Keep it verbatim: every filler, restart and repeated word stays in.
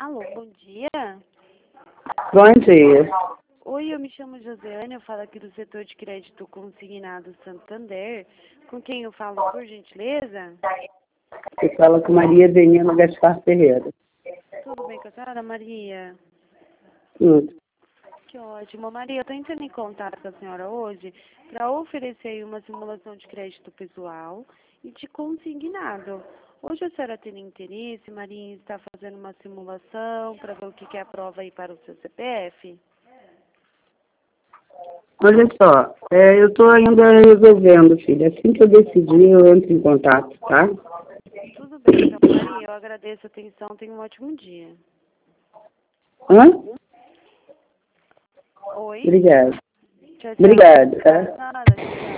Alô, bom dia. Bom dia. Oi, eu me chamo Josiane, eu falo aqui do setor de crédito consignado Santander. Com quem eu falo, por gentileza? Você fala com Maria Denila Gaspar Ferreira. Tudo bem com a senhora, Maria? Tudo. Que ótimo. Maria, eu estou entrando em contato com a senhora hoje para oferecer aí uma simulação de crédito pessoal e de consignado. Hoje a senhora tem interesse, Maria, em estar fazendo uma simulação para ver o que que é a prova aí para o seu C P F? Olha só, é, eu estou ainda resolvendo, filha. Assim que eu decidir, eu entro em contato, tá? Tudo bem, então, Maria, eu agradeço a atenção, tenha um ótimo dia. Hã? Oi? Obrigada. Tchau, tchau. Obrigada, tá? Nada, tchau, tchau.